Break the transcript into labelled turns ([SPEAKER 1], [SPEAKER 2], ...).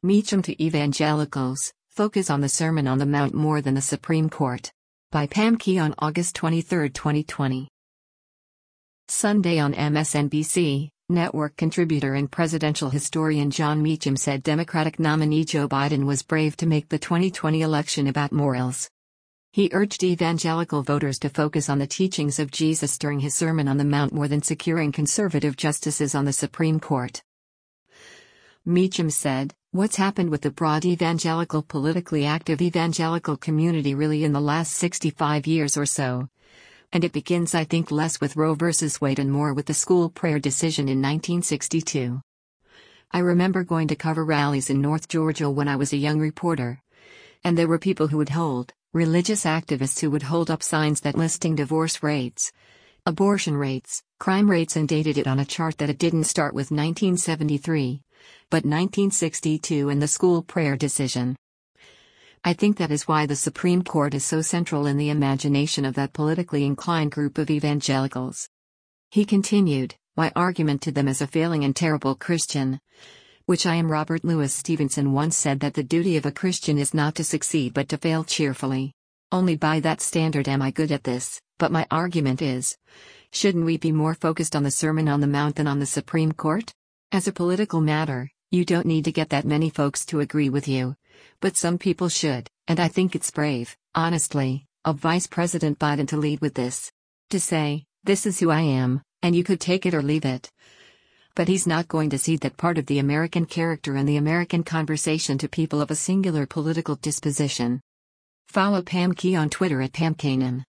[SPEAKER 1] Meacham to Evangelicals, Focus on the Sermon on the Mount More Than the Supreme Court. By Pam Key on August 23, 2020. Sunday on MSNBC, network contributor and presidential historian Jon Meacham said Democratic nominee Joe Biden was brave to make the 2020 election about morals. He urged evangelical voters to focus on the teachings of Jesus during his Sermon on the Mount more than securing conservative justices on the Supreme Court. Meacham said, "What's happened with the broad evangelical politically active evangelical community really in the last 65 years or so? And it begins I think less with Roe versus Wade and more with the school prayer decision in 1962. I remember going to cover rallies in North Georgia when I was a young reporter. And there were people who would hold, religious activists who would hold up signs that listing divorce rates, abortion rates, crime rates and dated it on a chart that it didn't start with 1973. But 1962 and the school prayer decision. I think that is why the Supreme Court is so central in the imagination of that politically inclined group of evangelicals." He continued, "My argument to them as a failing and terrible Christian, which I am. Robert Louis Stevenson once said that the duty of a Christian is not to succeed but to fail cheerfully. Only by that standard am I good at this, but my argument is, shouldn't we be more focused on the Sermon on the Mount than on the Supreme Court? As a political matter, you don't need to get that many folks to agree with you. But some people should, and I think it's brave, honestly, of Vice President Biden to lead with this. To say, this is who I am, and you could take it or leave it. But he's not going to cede that part of the American character and the American conversation to people of a singular political disposition." Follow Pam Key on Twitter at PamKanan.